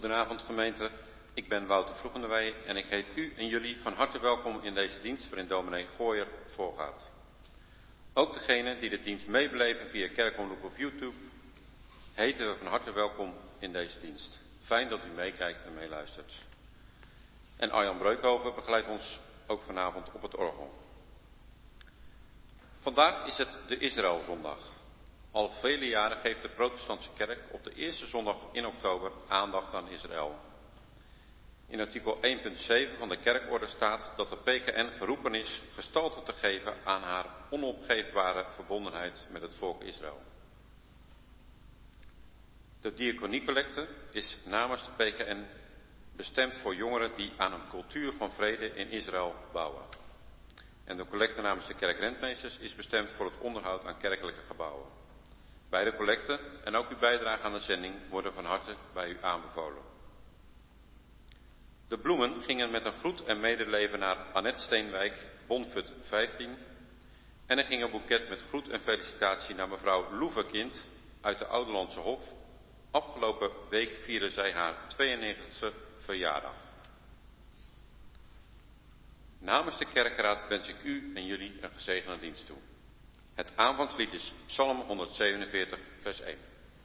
Goedenavond gemeente, ik ben Wouter Vroegendewij en ik heet u en jullie van harte welkom in deze dienst waarin dominee Gooijer voorgaat. Ook degenen die de dienst meebeleven via Kerkomroep of YouTube, heten we van harte welkom in deze dienst. Fijn dat u meekijkt en meeluistert. En Arjan Breukhoven begeleidt ons ook vanavond op het orgel. Vandaag is het de Israëlzondag. Al vele jaren geeft de protestantse kerk op de eerste zondag in oktober aandacht aan Israël. In artikel 1.7 van de kerkorde staat dat de PKN geroepen is gestalte te geven aan haar onopgeefbare verbondenheid met het volk Israël. De diaconiecollecte is namens de PKN bestemd voor jongeren die aan een cultuur van vrede in Israël bouwen. En de collecte namens de kerkrentmeesters is bestemd voor het onderhoud aan kerkelijke gebouwen. Beide collecten en ook uw bijdrage aan de zending worden van harte bij u aanbevolen. De bloemen gingen met een groet en medeleven naar Annette Steenwijk, Bonfut 15. En er ging een boeket met groet en felicitatie naar mevrouw Loevekind uit de Ouderlandse Hof. Afgelopen week vierde zij haar 92e verjaardag. Namens de kerkenraad wens ik u en jullie een gezegende dienst toe. Het aanvangslied is Psalm 147, vers 1.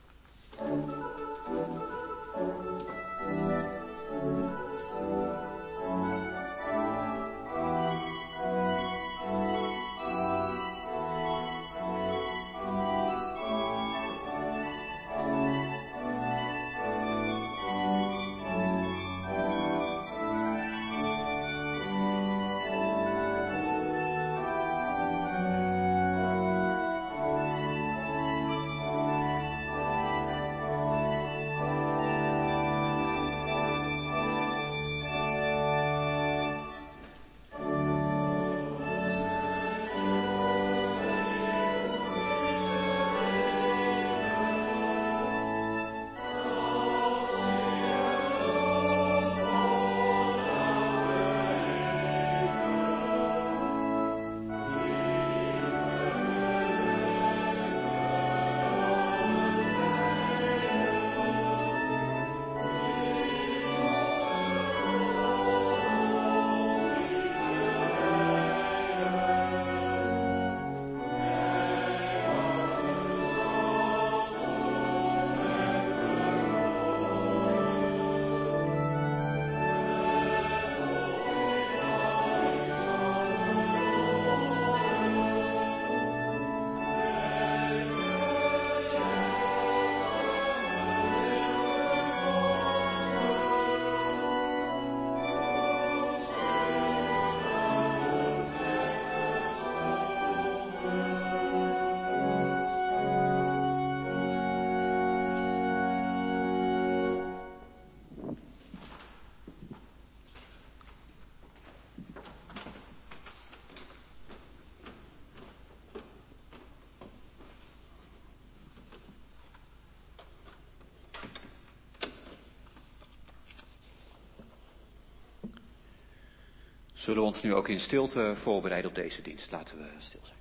Zullen we ons nu ook in stilte voorbereiden op deze dienst? Laten we stil zijn.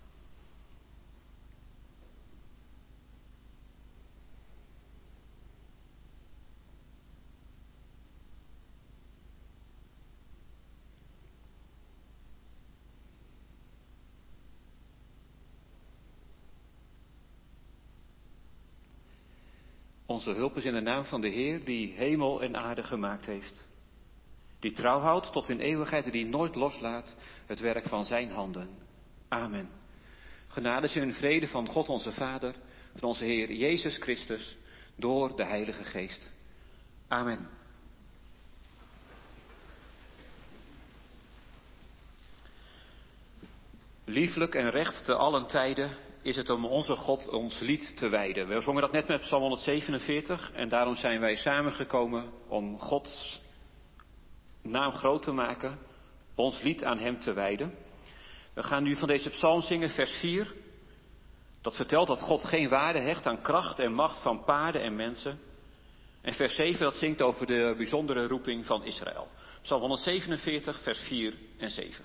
Onze hulp is in de naam van de Heer die hemel en aarde gemaakt heeft. Die trouw houdt tot in eeuwigheid en die nooit loslaat het werk van zijn handen. Amen. Genade en vrede van God onze Vader, van onze Heer Jezus Christus, door de Heilige Geest. Amen. Lieflijk en recht te allen tijden is het om onze God ons lied te wijden. We zongen dat net met Psalm 147 en daarom zijn wij samengekomen om Gods naam groot te maken, ons lied aan hem te wijden. We gaan nu van deze psalm zingen, vers 4. Dat vertelt dat God geen waarde hecht aan kracht en macht van paarden en mensen. En vers 7 dat zingt over de bijzondere roeping van Israël. Psalm 147, vers 4 en 7.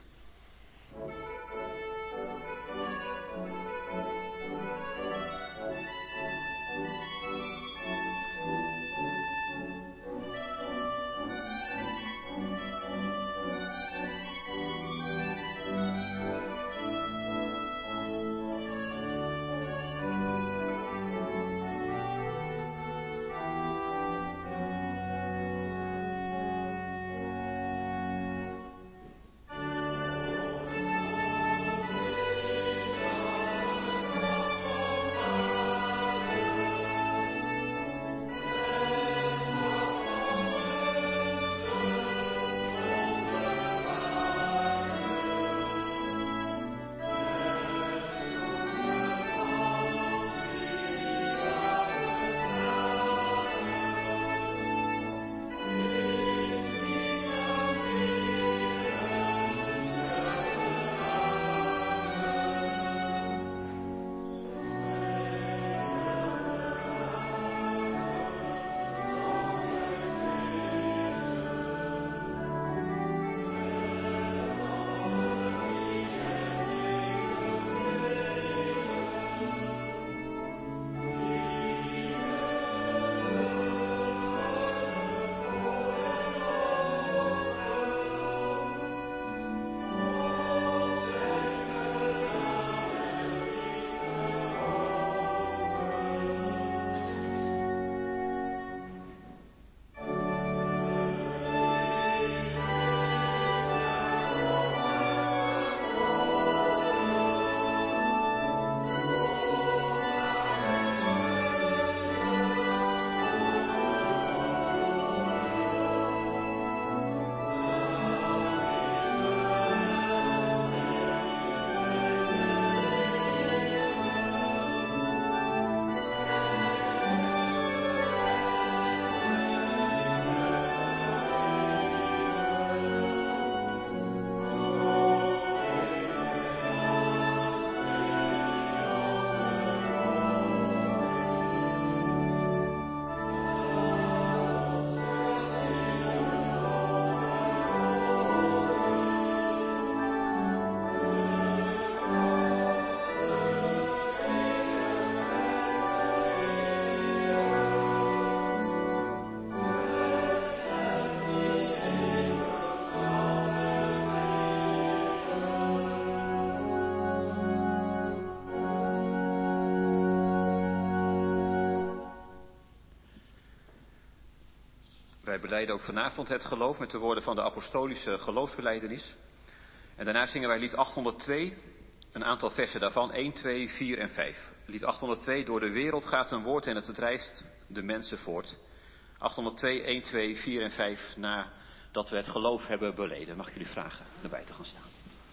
Wij belijden ook vanavond het geloof met de woorden van de apostolische geloofsbelijdenis. En daarna zingen wij lied 802, een aantal versen daarvan, 1, 2, 4 en 5. Lied 802, door de wereld gaat een woord en het drijft de mensen voort. 802, 1, 2, 4 en 5, nadat we het geloof hebben beleden. Mag ik jullie vragen erbij te gaan staan.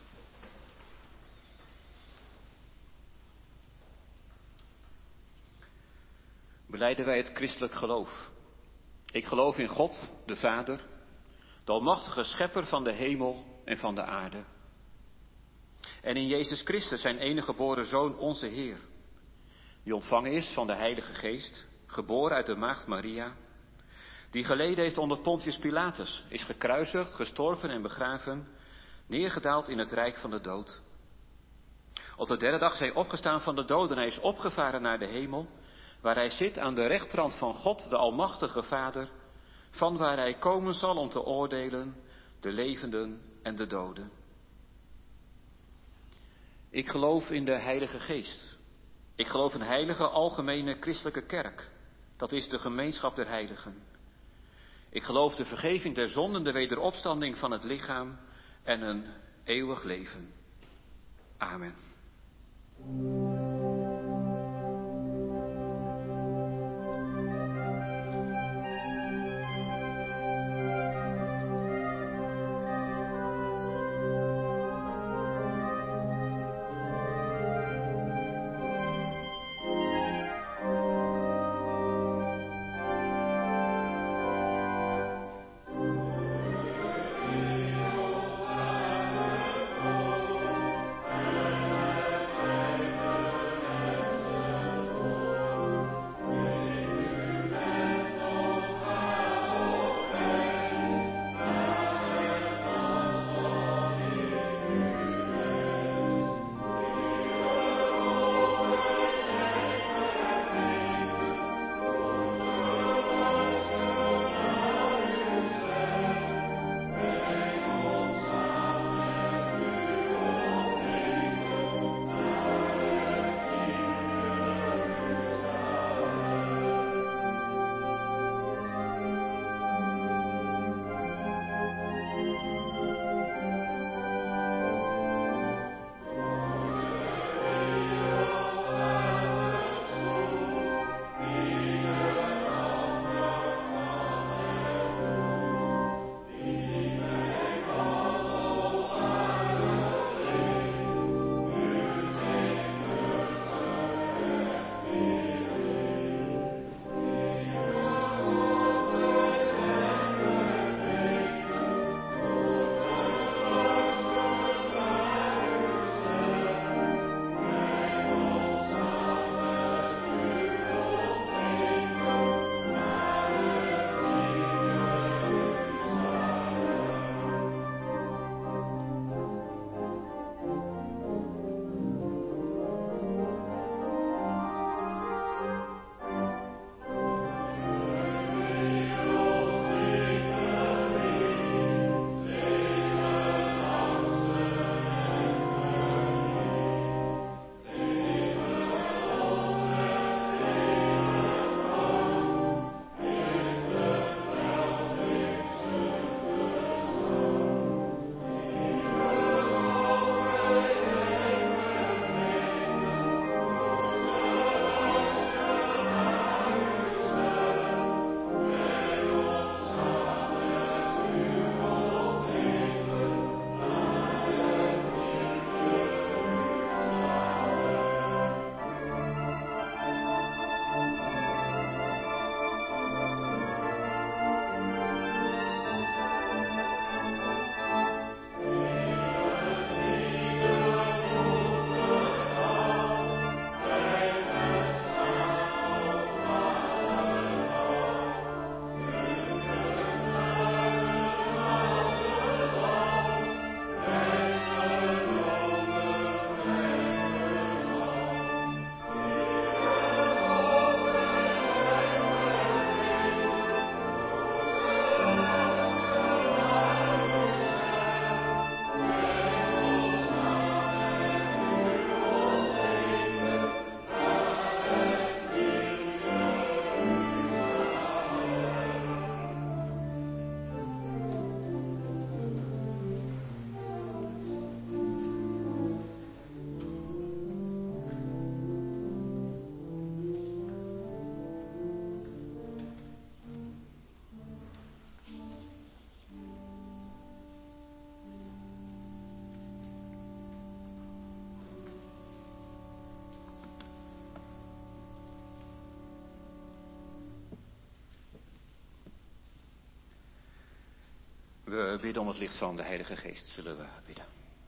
Belijden wij het christelijk geloof. Ik geloof in God, de Vader, de almachtige schepper van de hemel en van de aarde. En in Jezus Christus, zijn enige geboren Zoon, onze Heer, die ontvangen is van de Heilige Geest, geboren uit de maagd Maria, die geleden heeft onder Pontius Pilatus, is gekruisigd, gestorven en begraven, neergedaald in het rijk van de dood. Op de derde dag is hij opgestaan van de doden, hij is opgevaren naar de hemel, waar hij zit aan de rechterhand van God, de almachtige Vader, van waar hij komen zal om te oordelen de levenden en de doden. Ik geloof in de Heilige Geest. Ik geloof in heilige algemene christelijke kerk. Dat is de gemeenschap der heiligen. Ik geloof de vergeving der zonden, de wederopstanding van het lichaam en een eeuwig leven. Amen. We bidden om het licht van de Heilige Geest, zullen we bidden.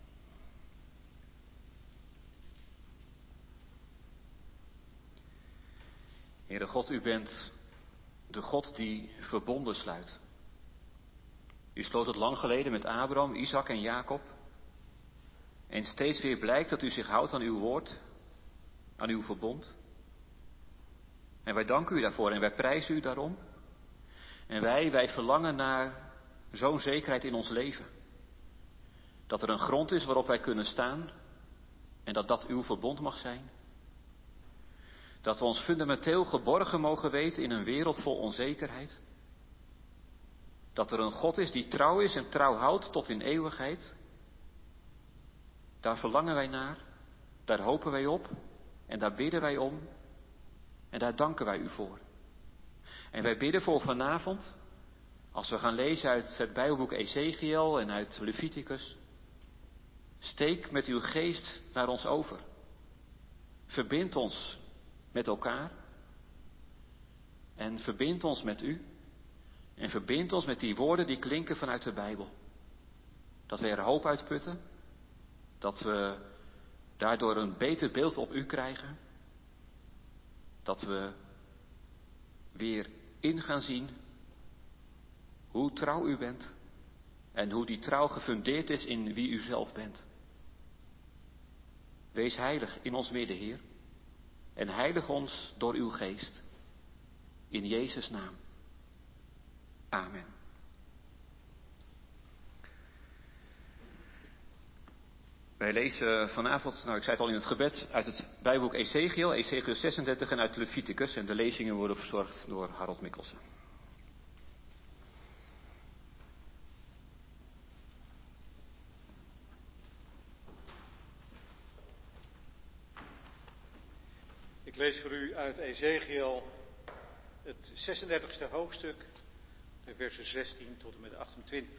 Heere God, u bent de God die verbonden sluit. U sloot het lang geleden met Abraham, Isaac en Jacob. En steeds weer blijkt dat u zich houdt aan uw woord, aan uw verbond. En wij danken u daarvoor en wij prijzen u daarom. En wij verlangen naar zo'n zekerheid in ons leven. Dat er een grond is waarop wij kunnen staan en dat dat uw verbond mag zijn. Dat we ons fundamenteel geborgen mogen weten in een wereld vol onzekerheid. Dat er een God is die trouw is en trouw houdt tot in eeuwigheid. Daar verlangen wij naar, daar hopen wij op en daar bidden wij om en daar danken wij u voor. En wij bidden voor vanavond, als we gaan lezen uit het Bijbelboek Ezechiël en uit Leviticus. Steek met uw geest naar ons over. Verbind ons met elkaar en verbind ons met u en verbind ons met die woorden die klinken vanuit de Bijbel. Dat we er hoop uit putten, dat we daardoor een beter beeld op u krijgen, dat we weer in gaan zien hoe trouw u bent en hoe die trouw gefundeerd is in wie u zelf bent. Wees heilig in ons midden, Heer, en heilig ons door uw geest. In Jezus' naam. Amen. Wij lezen vanavond, ik zei het al in het gebed, uit het Bijbelboek Ezechiël, Ezechiël 36 en uit Leviticus. En de lezingen worden verzorgd door Harold Mikkelsen. Ik lees voor u uit Ezechiël het 36e hoofdstuk, de versen 16 tot en met 28.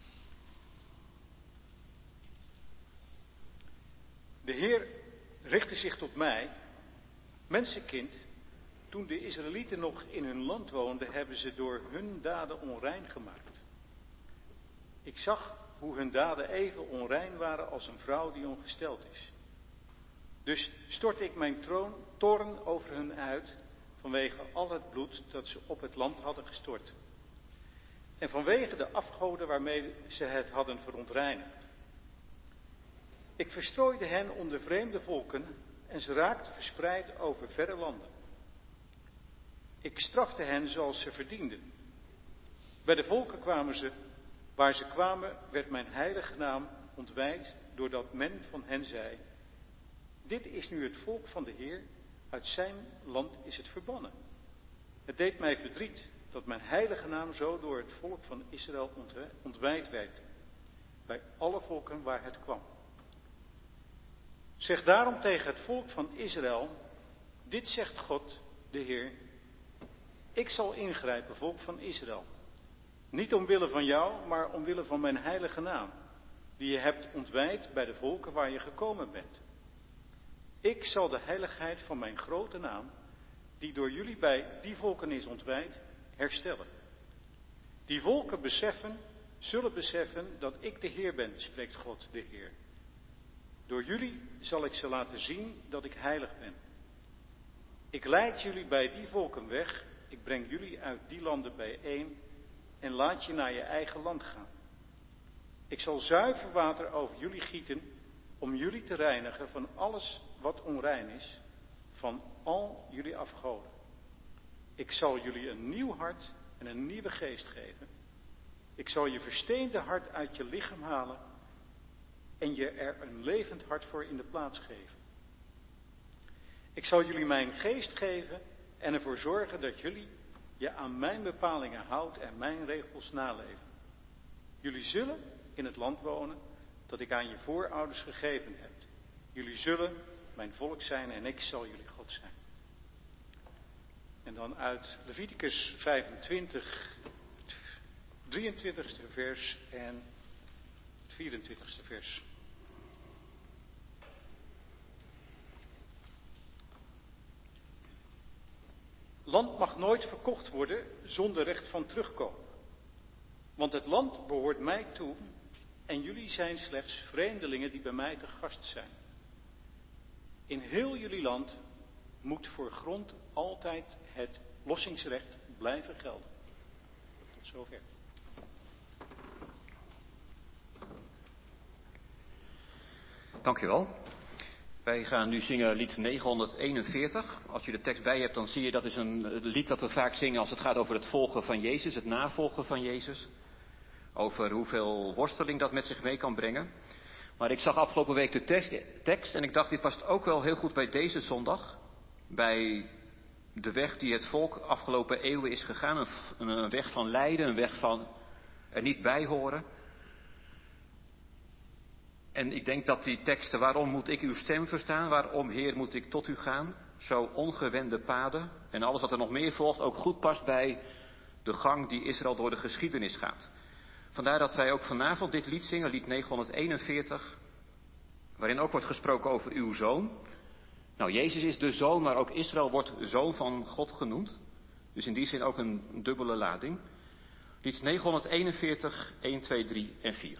De Heer richtte zich tot mij, mensenkind, toen de Israëlieten nog in hun land woonden, hebben ze door hun daden onrein gemaakt. Ik zag hoe hun daden even onrein waren als een vrouw die ongesteld is. Dus stortte ik mijn toorn over hun uit, vanwege al het bloed dat ze op het land hadden gestort. En vanwege de afgoden waarmee ze het hadden verontreinigd. Ik verstrooide hen onder vreemde volken en ze raakten verspreid over verre landen. Ik strafte hen zoals ze verdienden. Bij de volken waar ze kwamen, werd mijn heilige naam ontwijd, doordat men van hen zei: dit is nu het volk van de Heer, uit zijn land is het verbannen. Het deed mij verdriet dat mijn heilige naam zo door het volk van Israël ontwijd werd, bij alle volken waar het kwam. Zeg daarom tegen het volk van Israël: dit zegt God, de Heer: ik zal ingrijpen, volk van Israël. Niet omwille van jou, maar omwille van mijn heilige naam, die je hebt ontwijd bij de volken waar je gekomen bent. Ik zal de heiligheid van mijn grote naam, die door jullie bij die volken is ontwijd, herstellen. Die volken zullen beseffen dat ik de Heer ben, spreekt God, de Heer. Door jullie zal ik ze laten zien dat ik heilig ben. Ik leid jullie bij die volken weg, ik breng jullie uit die landen bijeen en laat je naar je eigen land gaan. Ik zal zuiver water over jullie gieten, om jullie te reinigen van alles wat onrein is, van al jullie afgoden. Ik zal jullie een nieuw hart en een nieuwe geest geven. Ik zal je versteende hart uit je lichaam halen en je er een levend hart voor in de plaats geven. Ik zal jullie mijn geest geven en ervoor zorgen dat jullie je aan mijn bepalingen houdt en mijn regels naleven. Jullie zullen in het land wonen dat ik aan je voorouders gegeven heb. Jullie zullen mijn volk zijn en ik zal jullie God zijn. En dan uit Leviticus 25, 23ste vers en 24ste vers. Land mag nooit verkocht worden zonder recht van terugkoop. Want het land behoort mij toe en jullie zijn slechts vreemdelingen die bij mij te gast zijn. In heel jullie land moet voor grond altijd het lossingsrecht blijven gelden. Tot zover. Dank u wel. Wij gaan nu zingen lied 941. Als je de tekst bij hebt, dan zie je dat is een lied dat we vaak zingen als het gaat over het volgen van Jezus, het navolgen van Jezus. Over hoeveel worsteling dat met zich mee kan brengen. Maar ik zag afgelopen week de tekst en ik dacht, dit past ook wel heel goed bij deze zondag. Bij de weg die het volk afgelopen eeuwen is gegaan. Een weg van lijden, een weg van er niet bij horen. En ik denk dat die teksten, waarom moet ik uw stem verstaan? Waarom, Heer, moet ik tot u gaan? Zo ongewende paden en alles wat er nog meer volgt ook goed past bij de gang die Israël door de geschiedenis gaat. Vandaar dat wij ook vanavond dit lied zingen, lied 941, waarin ook wordt gesproken over uw zoon. Nou, Jezus is de zoon, maar ook Israël wordt zoon van God genoemd. Dus in die zin ook een dubbele lading. Lied 941, 1, 2, 3 en 4.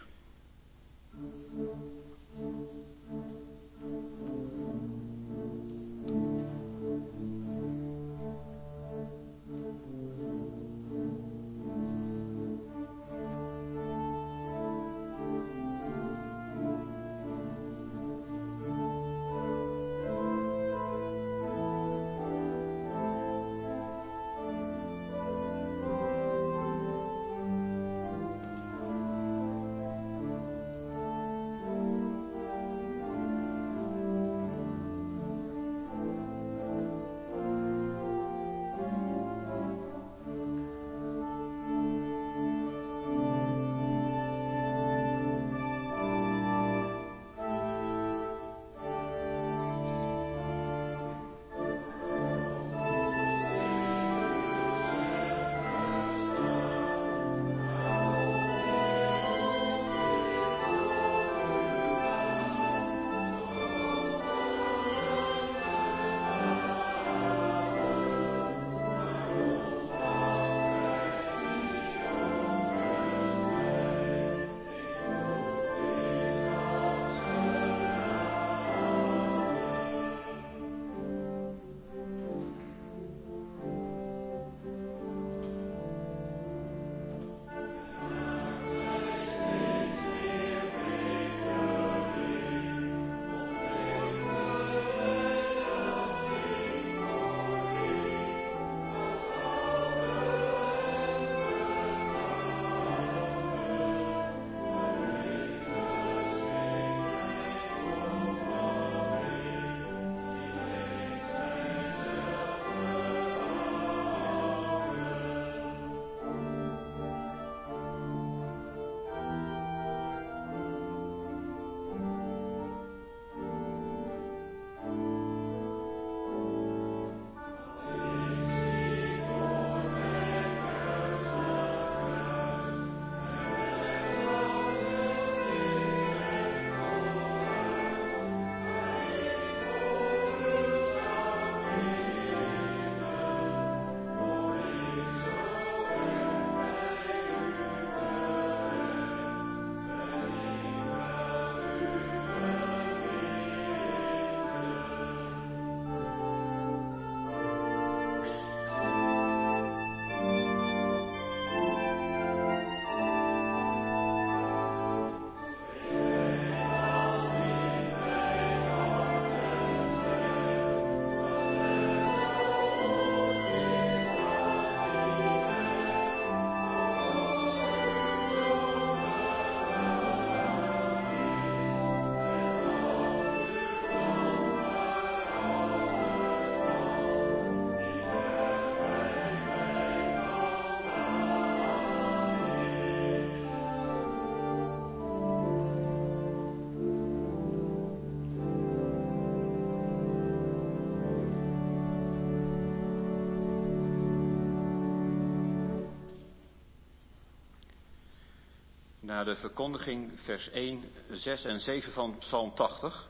Naar de verkondiging vers 1, 6 en 7 van Psalm 80.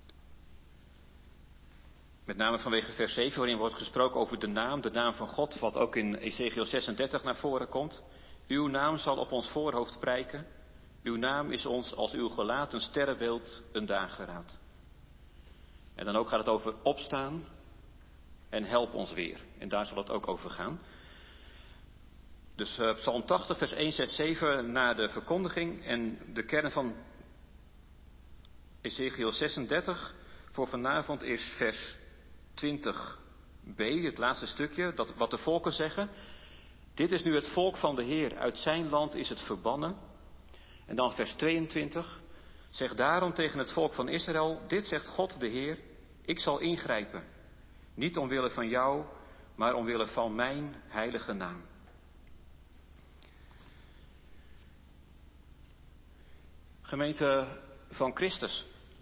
Met name vanwege vers 7 waarin wordt gesproken over de naam van God, wat ook in Ezekiel 36 naar voren komt. Uw naam zal op ons voorhoofd prijken. Uw naam is ons als uw gelaten sterrenbeeld een dageraad. En dan ook gaat het over opstaan en help ons weer. En daar zal het ook over gaan. Dus Psalm 80, vers 1, 6, 7 na de verkondiging. En de kern van Ezechiel 36 voor vanavond is vers 20b, het laatste stukje, dat wat de volken zeggen. Dit is nu het volk van de Heer, uit zijn land is het verbannen. En dan vers 22, zeg daarom tegen het volk van Israël, dit zegt God de Heer, ik zal ingrijpen. Niet omwille van jou, maar omwille van mijn heilige naam. Gemeente van Christus.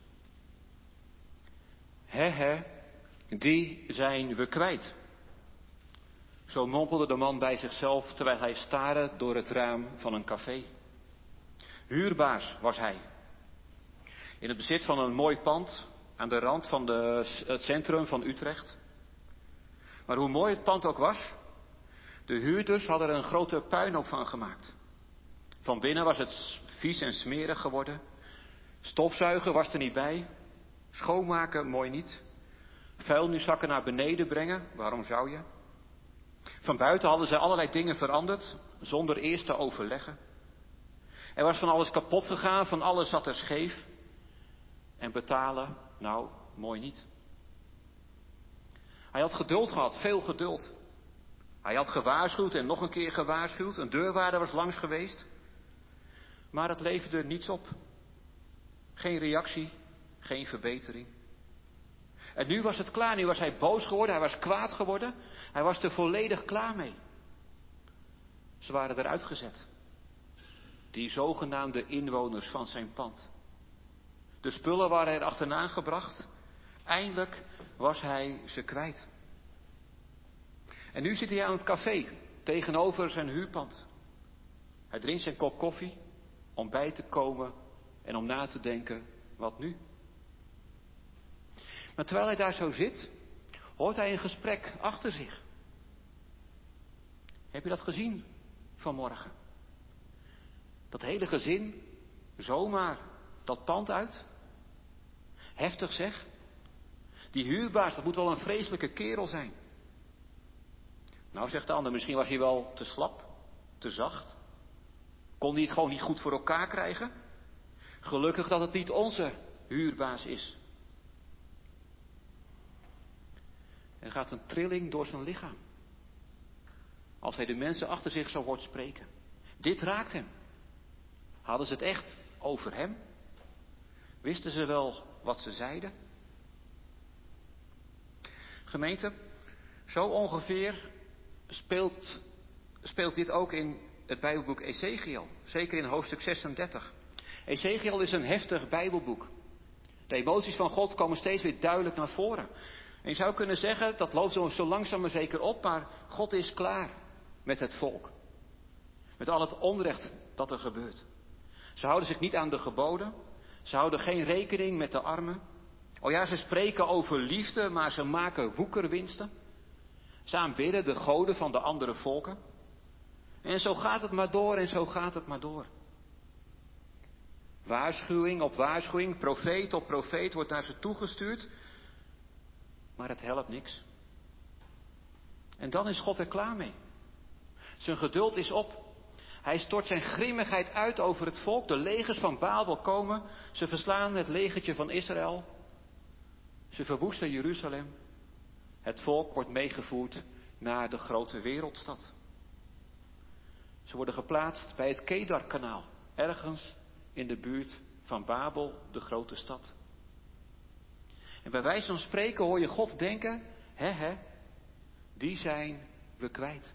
Die zijn we kwijt. Zo mompelde de man bij zichzelf terwijl hij staarde door het raam van een café. Huurbaas was hij. In het bezit van een mooi pand aan de rand van het centrum van Utrecht. Maar hoe mooi het pand ook was, de huurders hadden er een grote puinhoop van gemaakt. Van binnen was het vies en smerig geworden. Stofzuigen was er niet bij. Schoonmaken mooi niet. Vuilniszakken naar beneden brengen, waarom zou je? Van buiten hadden ze allerlei dingen veranderd, zonder eerst te overleggen. Er was van alles kapot gegaan, van alles zat er scheef. En betalen, nou, mooi niet. Hij had geduld gehad, veel geduld. Hij had gewaarschuwd en nog een keer gewaarschuwd. Een deurwaarder was langs geweest. Maar het leverde niets op. Geen reactie, geen verbetering. En nu was het klaar, nu was hij boos geworden, hij was kwaad geworden. Hij was er volledig klaar mee. Ze waren eruit gezet. Die zogenaamde inwoners van zijn pand. De spullen waren er achterna gebracht. Eindelijk was hij ze kwijt. En nu zit hij aan het café, tegenover zijn huurpand. Hij drinkt zijn kop koffie, om bij te komen en om na te denken, wat nu? Maar terwijl hij daar zo zit, hoort hij een gesprek achter zich. Heb je dat gezien vanmorgen? Dat hele gezin, zomaar dat pand uit? Heftig zeg. Die huurbaas, dat moet wel een vreselijke kerel zijn. Nou, zegt de ander, misschien was hij wel te slap, te zacht. Kon hij het gewoon niet goed voor elkaar krijgen? Gelukkig dat het niet onze huurbaas is. Er gaat een trilling door zijn lichaam. Als hij de mensen achter zich zo hoort spreken. Dit raakt hem. Hadden ze het echt over hem? Wisten ze wel wat ze zeiden? Gemeente, zo ongeveer speelt dit ook in het Bijbelboek Ezechiel. Zeker in hoofdstuk 36. Ezechiel is een heftig Bijbelboek. De emoties van God komen steeds weer duidelijk naar voren. En je zou kunnen zeggen, dat loopt zo langzaam maar zeker op, maar God is klaar met het volk. Met al het onrecht dat er gebeurt. Ze houden zich niet aan de geboden. Ze houden geen rekening met de armen. Oh ja, ze spreken over liefde, maar ze maken woekerwinsten. Ze aanbidden de goden van de andere volken. En zo gaat het maar door en zo gaat het maar door. Waarschuwing op waarschuwing, profeet op profeet wordt naar ze toegestuurd. Maar het helpt niks. En dan is God er klaar mee. Zijn geduld is op. Hij stort zijn grimmigheid uit over het volk. De legers van Babel komen. Ze verslaan het legertje van Israël. Ze verwoesten Jeruzalem. Het volk wordt meegevoerd naar de grote wereldstad. Ze worden geplaatst bij het Kedarkanaal. Ergens in de buurt van Babel, de grote stad. En bij wijze van spreken hoor je God denken, die zijn we kwijt.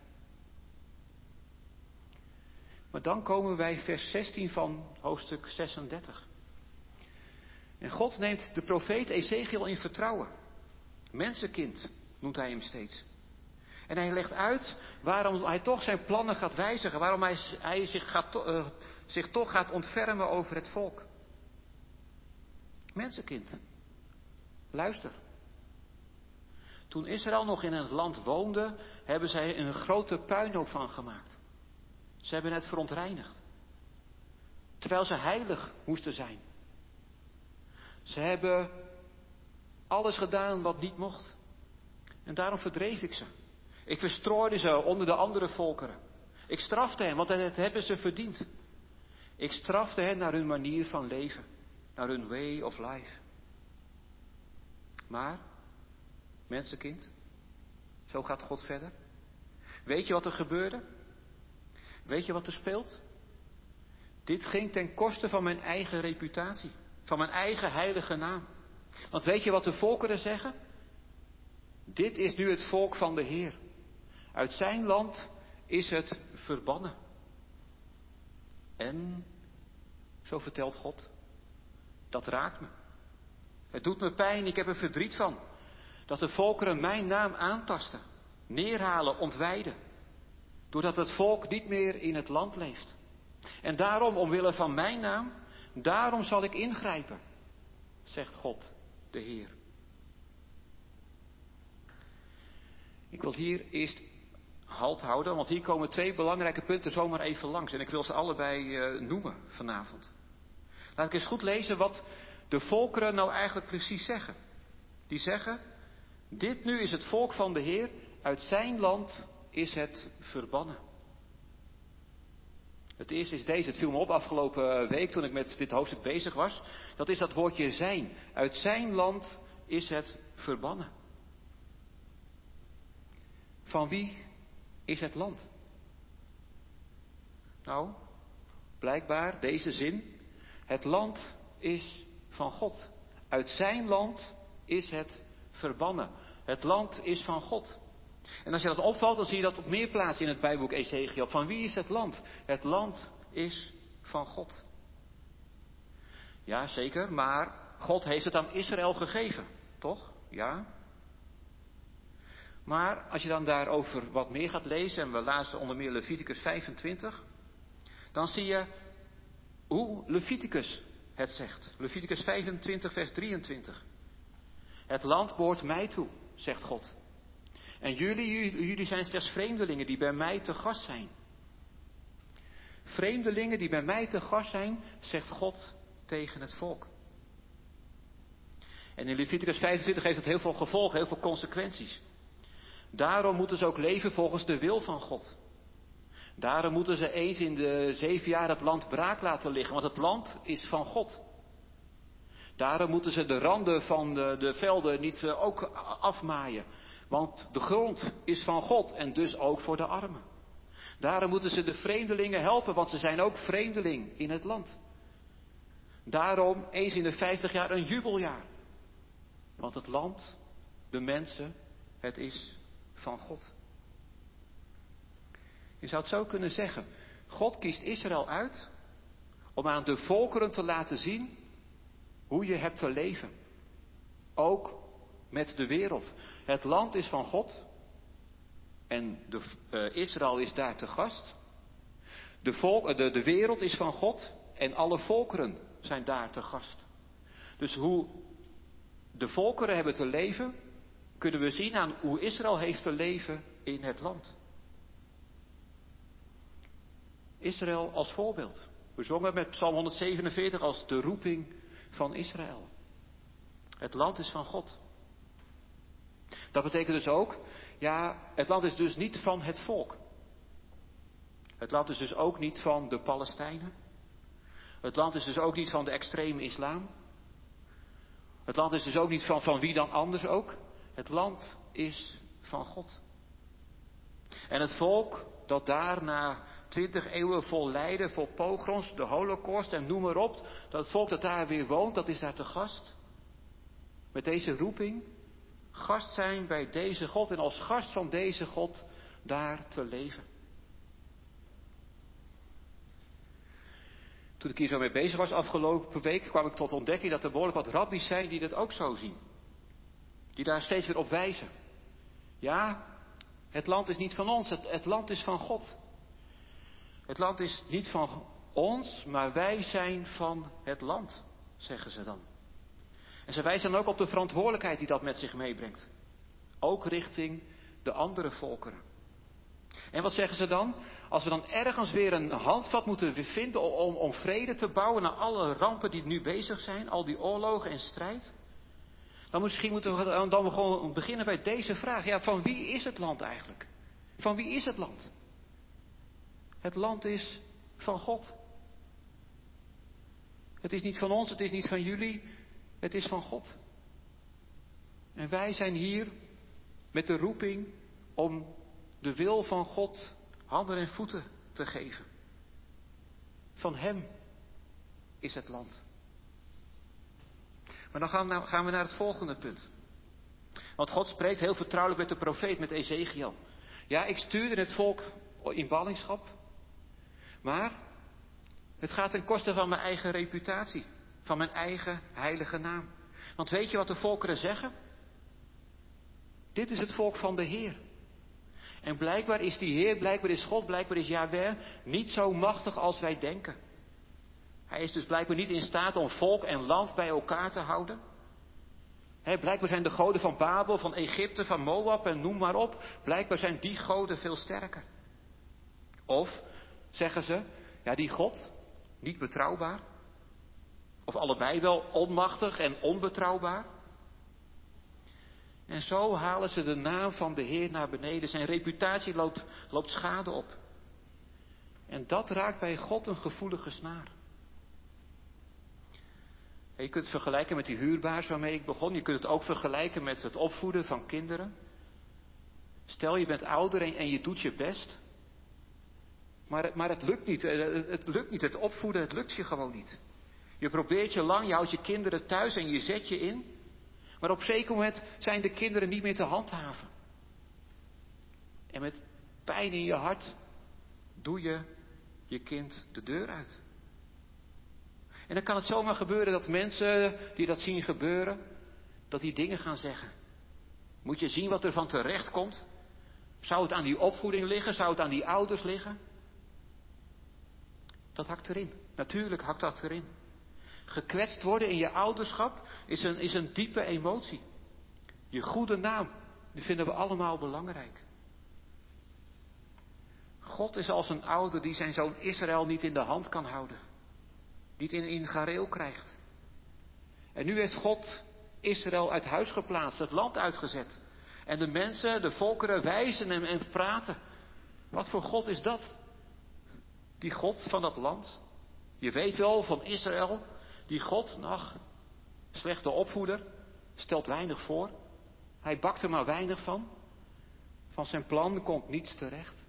Maar dan komen wij vers 16 van hoofdstuk 36. En God neemt de profeet Ezechiel in vertrouwen. Mensenkind noemt hij hem steeds. En hij legt uit waarom hij toch zijn plannen gaat wijzigen. Waarom hij zich toch gaat ontfermen over het volk. Mensenkind, luister. Toen Israël nog in het land woonde, hebben zij een grote puinhoop van gemaakt. Ze hebben het verontreinigd. Terwijl ze heilig moesten zijn. Ze hebben alles gedaan wat niet mocht. En daarom verdreef ik ze. Ik verstrooide ze onder de andere volkeren. Ik strafte hen, want dat hebben ze verdiend. Ik strafte hen naar hun manier van leven. Naar hun way of life. Maar, mensenkind, zo gaat God verder. Weet je wat er gebeurde? Weet je wat er speelt? Dit ging ten koste van mijn eigen reputatie. Van mijn eigen heilige naam. Want weet je wat de volkeren zeggen? Dit is nu het volk van de Heer. Uit zijn land is het verbannen. En, zo vertelt God, dat raakt me. Het doet me pijn, ik heb er verdriet van. Dat de volkeren mijn naam aantasten, neerhalen, ontwijden. Doordat het volk niet meer in het land leeft. En daarom, omwille van mijn naam, daarom zal ik ingrijpen, zegt God, de Heer. Ik wil hier eerst halt houden, want hier komen 2 belangrijke punten zomaar even langs. En ik wil ze allebei noemen vanavond. Laat ik eens goed lezen wat de volkeren nou eigenlijk precies zeggen. Die zeggen, dit nu is het volk van de Heer, uit zijn land is het verbannen. Het eerste is deze, het viel me op afgelopen week toen ik met dit hoofdstuk bezig was. Dat is dat woordje zijn. Uit zijn land is het verbannen. Van wie is het land? Nou, blijkbaar deze zin. Het land is van God. Uit zijn land is het verbannen. Het land is van God. En als je dat opvalt, dan zie je dat op meer plaatsen in het Bijbelboek Ezechiel. Van wie is het land? Het land is van God. Ja, zeker, maar God heeft het aan Israël gegeven, toch? Ja. Maar als je dan daarover wat meer gaat lezen, en we lazen onder meer Leviticus 25, dan zie je hoe Leviticus het zegt. Leviticus 25, vers 23. Het land behoort mij toe, zegt God. En jullie zijn slechts vreemdelingen die bij mij te gast zijn. Vreemdelingen die bij mij te gast zijn, zegt God tegen het volk. En in Leviticus 25 heeft het heel veel gevolgen, heel veel consequenties. Daarom moeten ze ook leven volgens de wil van God. Daarom moeten ze eens in de 7 jaar het land braak laten liggen, want het land is van God. Daarom moeten ze de randen van de velden niet ook afmaaien. Want de grond is van God en dus ook voor de armen. Daarom moeten ze de vreemdelingen helpen, want ze zijn ook vreemdeling in het land. Daarom eens in de 50 jaar een jubeljaar. Want het land, de mensen, het is van God. Je zou het zo kunnen zeggen. God kiest Israël uit om aan de volkeren te laten zien hoe je hebt te leven. Ook met de wereld. Het land is van God. En Israël is daar te gast. De wereld is van God. En alle volkeren zijn daar te gast. Dus hoe de volkeren hebben te leven, kunnen we zien aan hoe Israël heeft te leven in het land. Israël als voorbeeld. We zongen met Psalm 147 als de roeping van Israël. Het land is van God. Dat betekent dus ook, ja, het land is dus niet van het volk. Het land is dus ook niet van de Palestijnen. Het land is dus ook niet van de extreme islam. Het land is dus ook niet van wie dan anders ook. Het land is van God. En het volk dat daar na 20 eeuwen vol lijden, vol pogroms, de Holocaust en noem maar op, dat het volk dat daar weer woont, dat is daar te gast. Met deze roeping, gast zijn bij deze God en als gast van deze God daar te leven. Toen ik hier zo mee bezig was afgelopen week, kwam ik tot ontdekking dat er behoorlijk wat rabbies zijn die dat ook zo zien. Die daar steeds weer op wijzen. Ja, het land is niet van ons, het land is van God. Het land is niet van ons, maar wij zijn van het land, zeggen ze dan. En ze wijzen dan ook op de verantwoordelijkheid die dat met zich meebrengt. Ook richting de andere volkeren. En wat zeggen ze dan? Als we dan ergens weer een handvat moeten vinden om vrede te bouwen na alle rampen die nu bezig zijn, al die oorlogen en strijd. Dan misschien moeten we dan gewoon beginnen bij deze vraag. Ja, van wie is het land eigenlijk? Van wie is het land? Het land is van God. Het is niet van ons, het is niet van jullie, het is van God. En wij zijn hier met de roeping om de wil van God handen en voeten te geven. Van Hem is het land. Maar dan gaan we naar het volgende punt. Want God spreekt heel vertrouwelijk met de profeet, met Ezechiel. Ja, ik stuurde het volk in ballingschap. Maar het gaat ten koste van mijn eigen reputatie. Van mijn eigen heilige naam. Want weet je wat de volkeren zeggen? Dit is het volk van de Heer. En blijkbaar is die Heer, blijkbaar is God, blijkbaar is Jahweh niet zo machtig als wij denken. Hij is dus blijkbaar niet in staat om volk en land bij elkaar te houden. Blijkbaar zijn de goden van Babel, van Egypte, van Moab en noem maar op. Blijkbaar zijn die goden veel sterker. Of zeggen ze, ja, die God, niet betrouwbaar. Of allebei wel onmachtig en onbetrouwbaar. En zo halen ze de naam van de Heer naar beneden. Zijn reputatie loopt schade op. En dat raakt bij God een gevoelige snaar. Je kunt het vergelijken met die huurbaars waarmee ik begon. Je kunt het ook vergelijken met het opvoeden van kinderen. Stel je bent ouder en je doet je best. Maar het lukt niet. Het lukt niet. Het opvoeden, het lukt je gewoon niet. Je probeert je lang, je houdt je kinderen thuis en je zet je in. Maar op een zeker moment zijn de kinderen niet meer te handhaven. En met pijn in je hart doe je je kind de deur uit. En dan kan het zomaar gebeuren dat mensen die dat zien gebeuren, dat die dingen gaan zeggen. Moet je zien wat er van terecht komt? Zou het aan die opvoeding liggen? Zou het aan die ouders liggen? Dat hakt erin. Natuurlijk hakt dat erin. Gekwetst worden in je ouderschap is een diepe emotie. Je goede naam, die vinden we allemaal belangrijk. God is als een ouder die zijn zoon Israël niet in de hand kan houden. Niet in gareel krijgt. En nu heeft God Israël uit huis geplaatst, het land uitgezet. En de mensen, de volkeren wijzen hem en praten. Wat voor God is dat? Die God van dat land. Je weet wel van Israël. Die God, slechte opvoeder, stelt weinig voor. Hij bakt er maar weinig van. Van zijn plan komt niets terecht.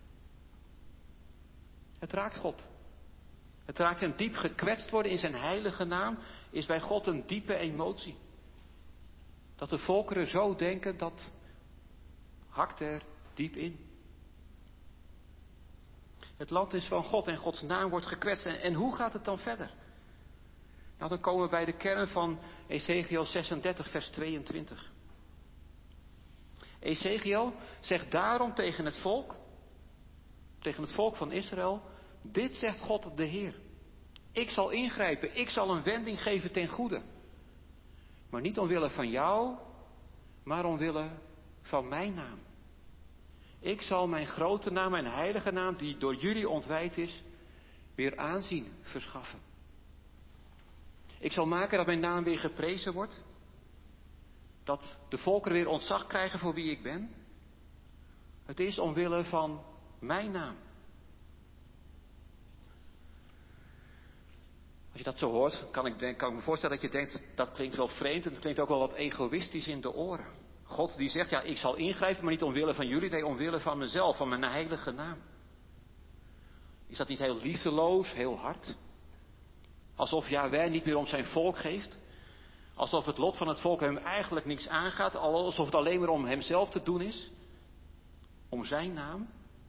Het raakt God. Het raakt hem diep. Gekwetst worden in zijn heilige naam is bij God een diepe emotie. Dat de volkeren zo denken, dat hakt er diep in. Het land is van God en Gods naam wordt gekwetst. En hoe gaat het dan verder? Nou, dan komen we bij de kern van Ezechiel 36, vers 22. Ezechiel zegt daarom tegen het volk van Israël, dit zegt God de Heer. Ik zal ingrijpen, ik zal een wending geven ten goede. Maar niet omwille van jou, maar omwille van mijn naam. Ik zal mijn grote naam, mijn heilige naam, die door jullie ontwijd is, weer aanzien verschaffen. Ik zal maken dat mijn naam weer geprezen wordt. Dat de volkeren weer ontzag krijgen voor wie ik ben. Het is omwille van mijn naam. Als je dat zo hoort, kan ik me voorstellen dat je denkt, dat klinkt wel vreemd en het klinkt ook wel wat egoïstisch in de oren. God die zegt, ja, ik zal ingrijpen, maar niet omwille van jullie, nee, omwille van mezelf, van mijn heilige naam. Is dat niet heel liefdeloos, heel hard? Alsof Jahweh niet meer om zijn volk geeft? Alsof het lot van het volk hem eigenlijk niks aangaat, alsof het alleen maar om hemzelf te doen is? Om zijn naam?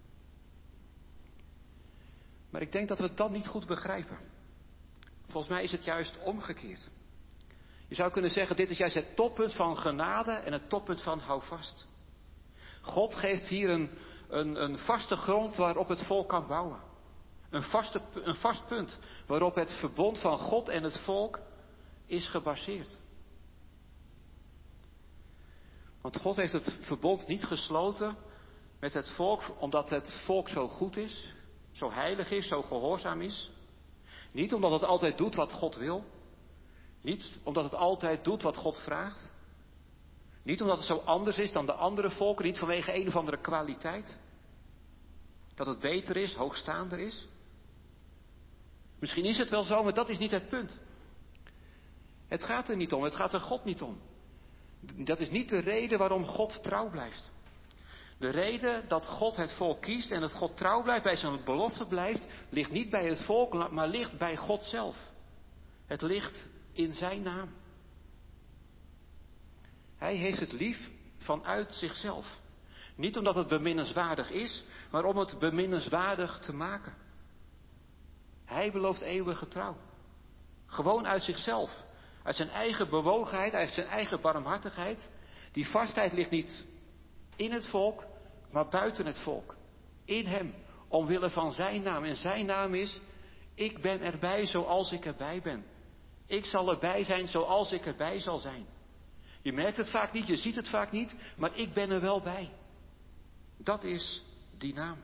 Maar ik denk dat we dat niet goed begrijpen. Volgens mij is het juist omgekeerd. Je zou kunnen zeggen, dit is juist het toppunt van genade en het toppunt van houvast. God geeft hier een vaste grond waarop het volk kan bouwen. Een vast punt waarop het verbond van God en het volk is gebaseerd. Want God heeft het verbond niet gesloten met het volk omdat het volk zo goed is, zo heilig is, zo gehoorzaam is. Niet omdat het altijd doet wat God wil. Niet omdat het altijd doet wat God vraagt. Niet omdat het zo anders is dan de andere volken, niet vanwege een of andere kwaliteit. Dat het beter is, hoogstaander is. Misschien is het wel zo, maar dat is niet het punt. Het gaat er niet om, het gaat er God niet om. Dat is niet de reden waarom God trouw blijft. De reden dat God het volk kiest en dat God trouw blijft, bij zijn belofte blijft, ligt niet bij het volk, maar ligt bij God zelf. Het ligt in zijn naam. Hij heeft het lief vanuit zichzelf. Niet omdat het beminnenswaardig is, maar om het beminnenswaardig te maken. Hij belooft eeuwige trouw. Gewoon uit zichzelf. Uit zijn eigen bewogenheid, uit zijn eigen barmhartigheid. Die vastheid ligt niet in het volk, maar buiten het volk. In hem, omwille van zijn naam. En zijn naam is, ik ben erbij zoals ik erbij ben. Ik zal erbij zijn zoals ik erbij zal zijn. Je merkt het vaak niet, je ziet het vaak niet, maar ik ben er wel bij. Dat is die naam.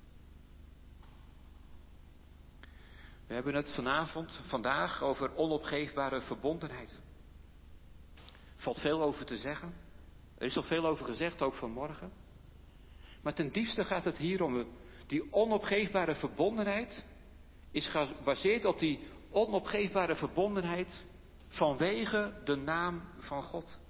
We hebben het vandaag over onopgeefbare verbondenheid. Er valt veel over te zeggen. Er is al veel over gezegd, ook vanmorgen. Maar ten diepste gaat het hier om. Die onopgeefbare verbondenheid is gebaseerd op die onopgeefbare verbondenheid vanwege de naam van God.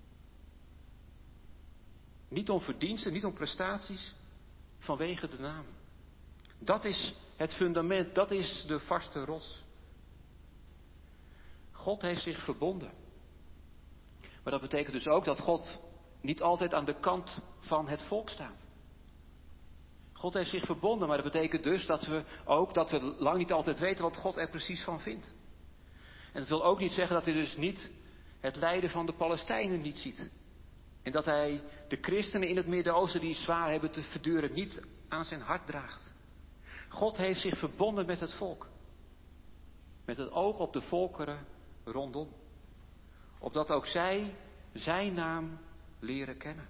Niet om verdiensten, niet om prestaties, vanwege de naam. Dat is het fundament, dat is de vaste rots. God heeft zich verbonden. Maar dat betekent dus ook dat God niet altijd aan de kant van het volk staat. God heeft zich verbonden, maar dat betekent dus dat we lang niet altijd weten wat God er precies van vindt. En dat wil ook niet zeggen dat hij dus niet het lijden van de Palestijnen niet ziet. En dat hij de christenen in het Midden-Oosten die zwaar hebben te verduren niet aan zijn hart draagt. God heeft zich verbonden met het volk. Met het oog op de volkeren rondom. Opdat ook zij zijn naam leren kennen.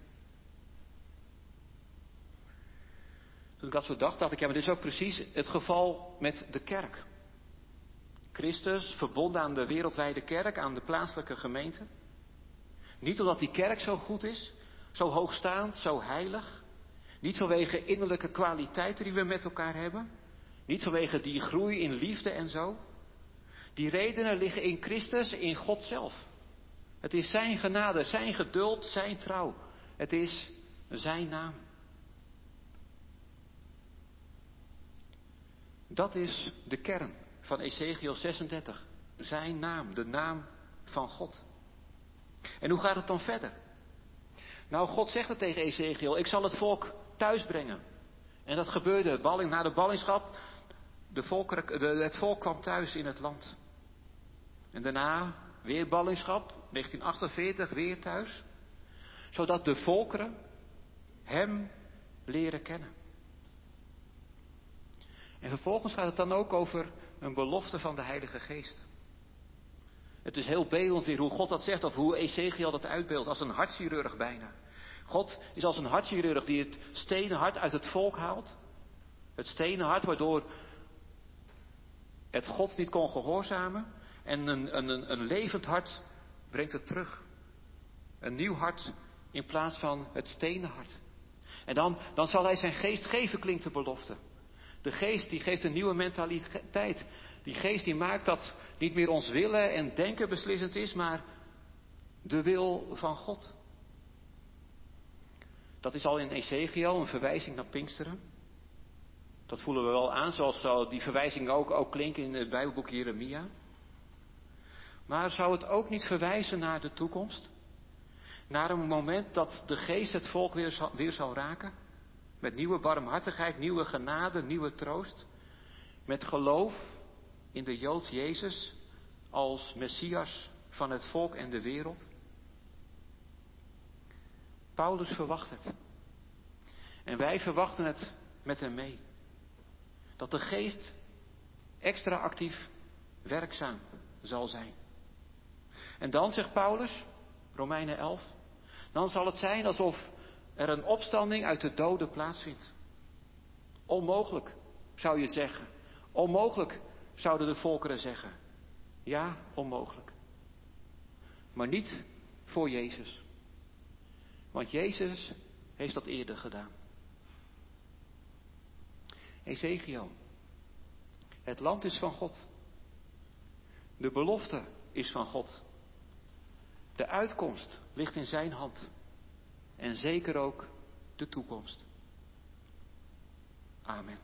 Toen ik dat zo dacht ik, ja, maar dit is ook precies het geval met de kerk. Christus verbonden aan de wereldwijde kerk, aan de plaatselijke gemeente. Niet omdat die kerk zo goed is, zo hoogstaand, zo heilig. Niet vanwege innerlijke kwaliteiten die we met elkaar hebben. Niet vanwege die groei in liefde en zo. Die redenen liggen in Christus, in God zelf. Het is zijn genade, zijn geduld, zijn trouw. Het is zijn naam. Dat is de kern van Ezechiel 36. Zijn naam, de naam van God. En hoe gaat het dan verder? Nou, God zegt het tegen Ezechiel, ik zal het volk thuis brengen. En dat gebeurde na de ballingschap. Het volk kwam thuis in het land. En daarna weer ballingschap, 1948 weer thuis. Zodat de volkeren hem leren kennen. En vervolgens gaat het dan ook over een belofte van de Heilige Geest. Het is heel beeldend weer hoe God dat zegt, of hoe Ezechiel dat uitbeeldt, als een hartchirurg bijna. God is als een hartchirurg die het stenen hart uit het volk haalt. Het stenen hart waardoor het God niet kon gehoorzamen. En een levend hart brengt het terug. Een nieuw hart in plaats van het stenen hart. En dan zal hij zijn geest geven, klinkt de belofte. De geest die geeft een nieuwe mentaliteit. Die geest die maakt dat niet meer ons willen en denken beslissend is, maar de wil van God. Dat is al in Ezechiel een verwijzing naar Pinksteren. Dat voelen we wel aan, zoals die verwijzing ook klinken in het Bijbelboek Jeremia. Maar zou het ook niet verwijzen naar de toekomst? Naar een moment dat de geest het volk weer zal raken? Met nieuwe barmhartigheid, nieuwe genade, nieuwe troost. Met geloof in de Jood Jezus als Messias van het volk en de wereld. Paulus verwacht het. En wij verwachten het met hem mee. Dat de geest extra actief werkzaam zal zijn. En dan, zegt Paulus, Romeinen 11, dan zal het zijn alsof er een opstanding uit de doden plaatsvindt. Onmogelijk, zou je zeggen. Onmogelijk, zouden de volkeren zeggen. Ja, onmogelijk. Maar niet voor Jezus. Want Jezus heeft dat eerder gedaan. Ezekiel, het land is van God. De belofte is van God. De uitkomst ligt in zijn hand. En zeker ook de toekomst. Amen.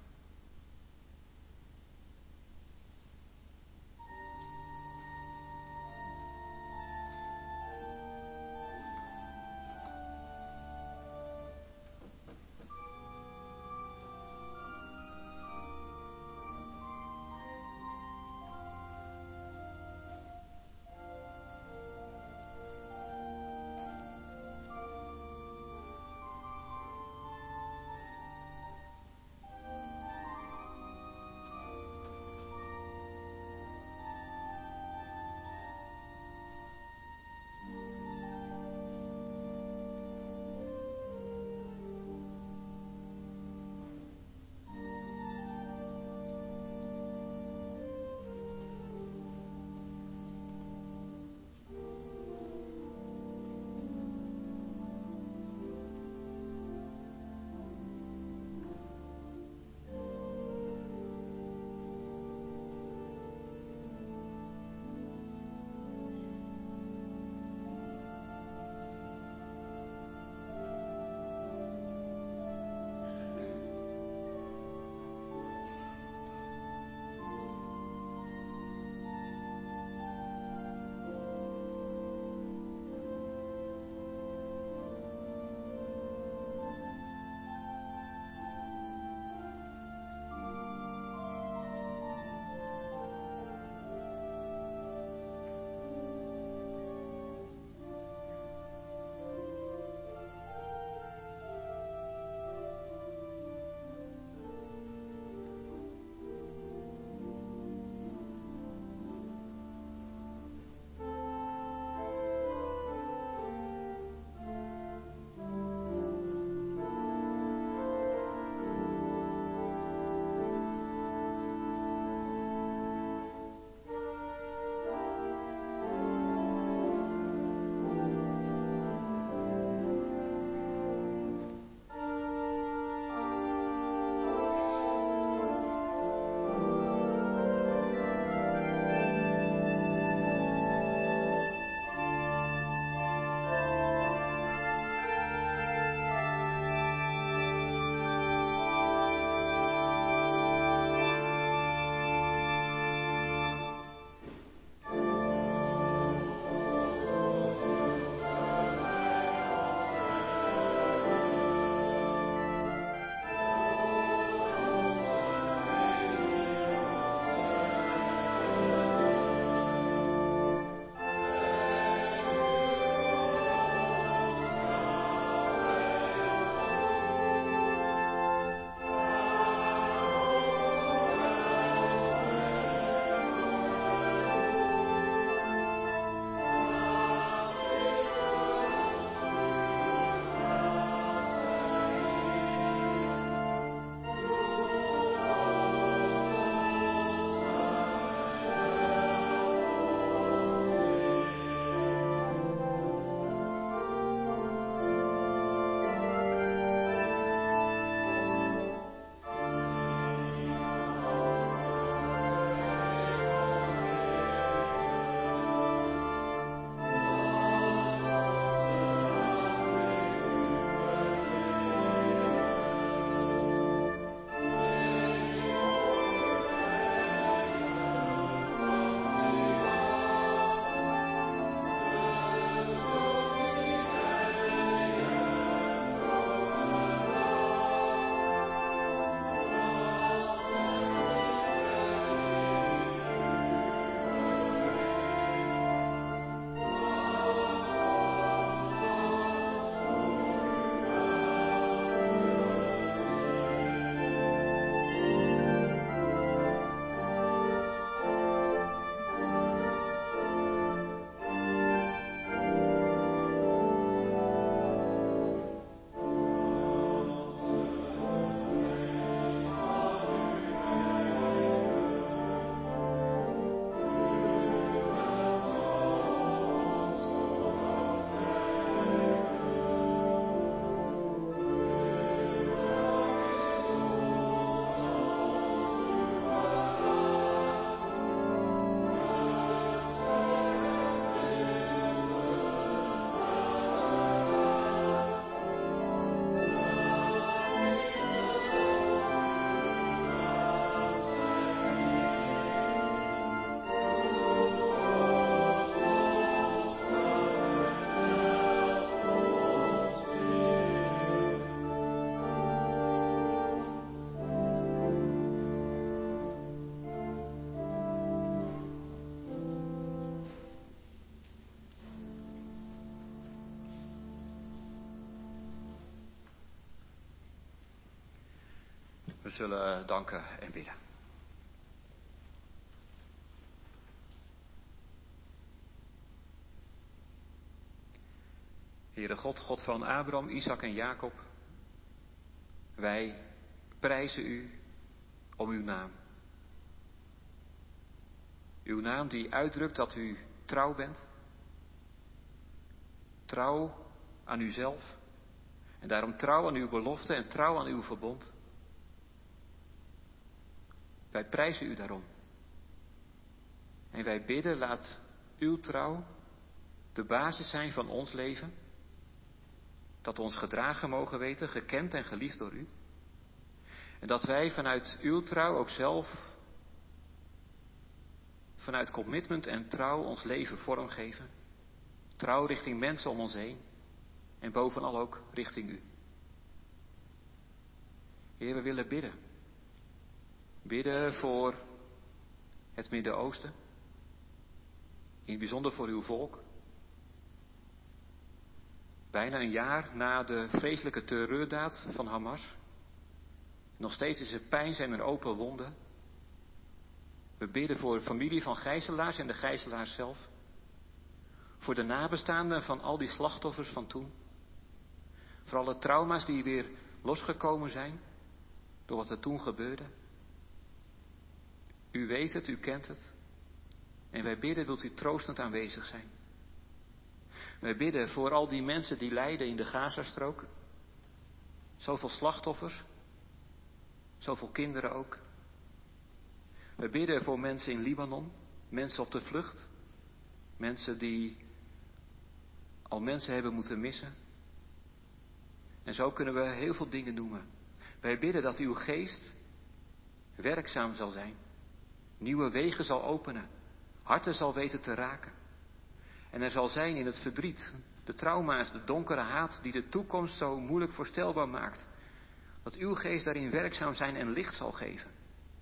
We zullen danken en bidden. Heere God, God van Abraham, Isaac en Jacob, wij prijzen u om uw naam. Uw naam die uitdrukt dat u trouw bent. Trouw aan uzelf. En daarom trouw aan uw belofte en trouw aan uw verbond. Wij prijzen u daarom. En wij bidden, laat uw trouw de basis zijn van ons leven. Dat we ons gedragen mogen weten, gekend en geliefd door u. En dat wij vanuit uw trouw ook zelf, vanuit commitment en trouw ons leven vormgeven. Trouw richting mensen om ons heen. En bovenal ook richting u. Heer, we willen bidden. Bidden voor het Midden-Oosten. In het bijzonder voor uw volk. Bijna een jaar na de vreselijke terreurdaad van Hamas. Nog steeds is er pijn, zijn er open wonden. We bidden voor de familie van gijzelaars en de gijzelaars zelf. Voor de nabestaanden van al die slachtoffers van toen. Voor alle trauma's die weer losgekomen zijn door wat er toen gebeurde. U weet het, u kent het. En wij bidden, wilt u troostend aanwezig zijn. Wij bidden voor al die mensen die lijden in de Gazastrook. Zoveel slachtoffers. Zoveel kinderen ook. Wij bidden voor mensen in Libanon. Mensen op de vlucht. Mensen die al mensen hebben moeten missen. En zo kunnen we heel veel dingen noemen. Wij bidden dat uw geest werkzaam zal zijn. Nieuwe wegen zal openen. Harten zal weten te raken. En er zal zijn in het verdriet, de trauma's, de donkere haat die de toekomst zo moeilijk voorstelbaar maakt. Dat uw geest daarin werkzaam zijn en licht zal geven.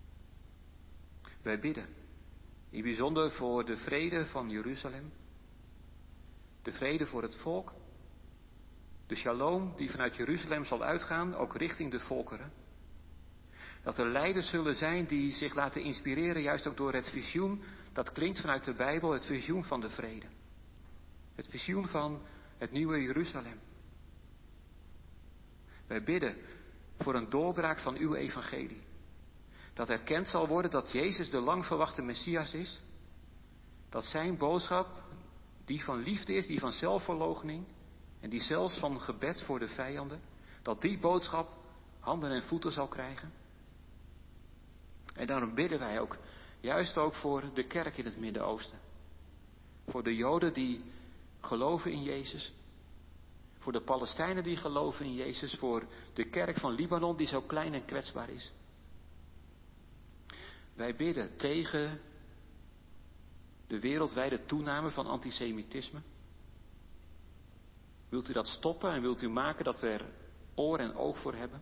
Wij bidden, in bijzonder voor de vrede van Jeruzalem. De vrede voor het volk. De shalom die vanuit Jeruzalem zal uitgaan, ook richting de volkeren. Dat er leiders zullen zijn die zich laten inspireren, juist ook door het visioen, dat klinkt vanuit de Bijbel, het visioen van de vrede. Het visioen van het nieuwe Jeruzalem. Wij bidden voor een doorbraak van uw evangelie. Dat erkend zal worden dat Jezus de lang verwachte Messias is. Dat zijn boodschap, die van liefde is, die van zelfverloochening en die zelfs van gebed voor de vijanden, dat die boodschap handen en voeten zal krijgen. En daarom bidden wij ook, juist ook voor de kerk in het Midden-Oosten. Voor de Joden die geloven in Jezus. Voor de Palestijnen die geloven in Jezus. Voor de kerk van Libanon die zo klein en kwetsbaar is. Wij bidden tegen de wereldwijde toename van antisemitisme. Wilt u dat stoppen en wilt u maken dat we er oor en oog voor hebben?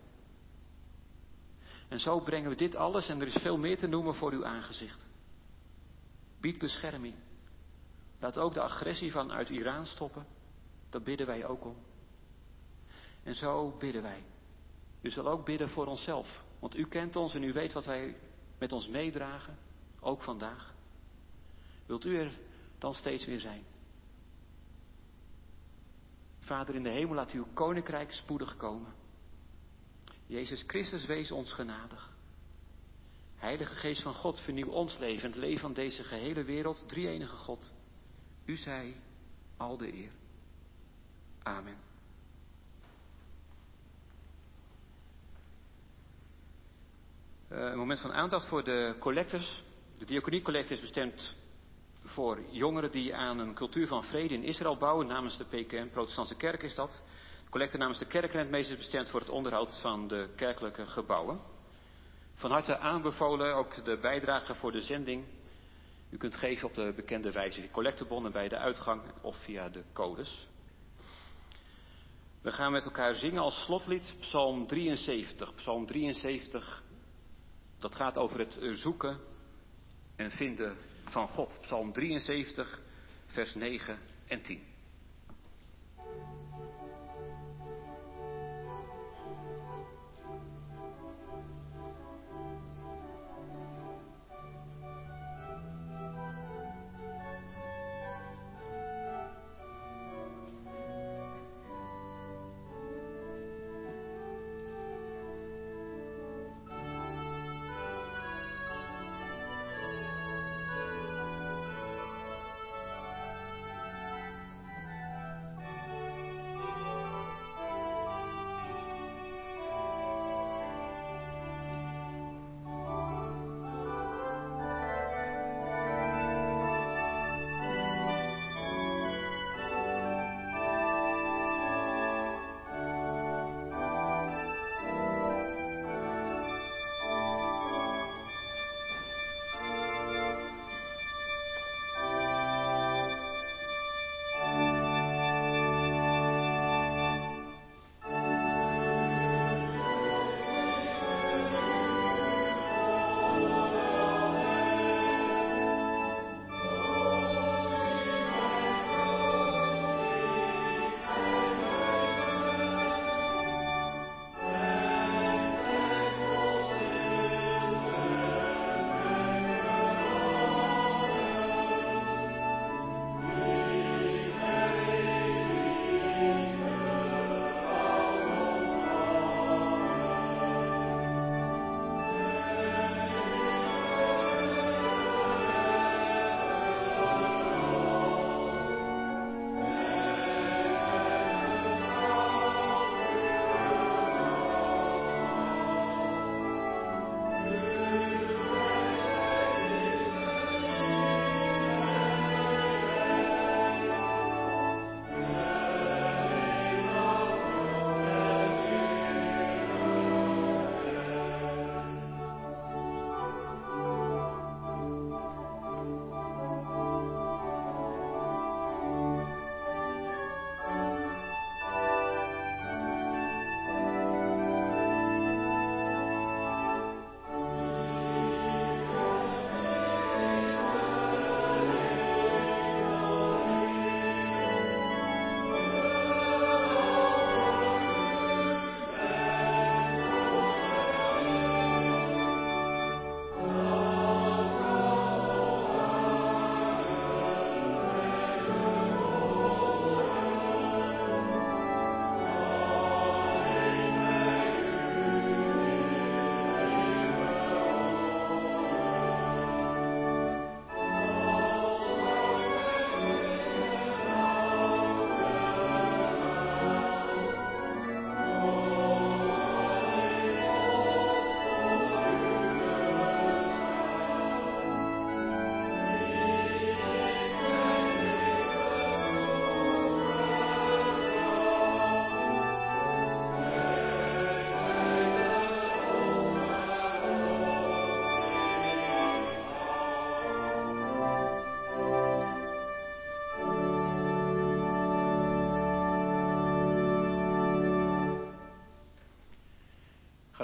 En zo brengen we dit alles, en er is veel meer te noemen, voor uw aangezicht. Bied bescherming. Laat ook de agressie vanuit Iran stoppen. Daar bidden wij ook om. En zo bidden wij. U zal ook bidden voor onszelf. Want u kent ons en u weet wat wij met ons meedragen. Ook vandaag. Wilt u er dan steeds weer zijn? Vader in de hemel, laat uw koninkrijk spoedig komen. Jezus Christus, wees ons genadig. Heilige Geest van God, vernieuw ons leven en het leven van deze gehele wereld. Drie-enige God. U zij al de eer. Amen. Een moment van aandacht voor de collectes. De diaconiecollecte is bestemd voor jongeren die aan een cultuur van vrede in Israël bouwen. Namens de PKN, Protestantse Kerk is dat. De collecte namens de kerkrentmeester is bestemd voor het onderhoud van de kerkelijke gebouwen. Van harte aanbevolen ook de bijdrage voor de zending. U kunt geven op de bekende wijze via collectebonnen bij de uitgang of via de codes. We gaan met elkaar zingen als slotlied Psalm 73. Psalm 73, dat gaat over het zoeken en vinden van God. Psalm 73, vers 9 en 10.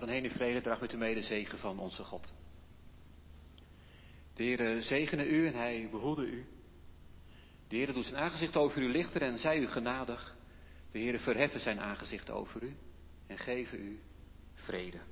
dan heen in vrede, draag met u mee de zegen van onze God. De Heere zegene u en hij behoede u. De Heere doet zijn aangezicht over u lichten en zij u genadig. De Heere verheffen zijn aangezicht over u en geven u vrede.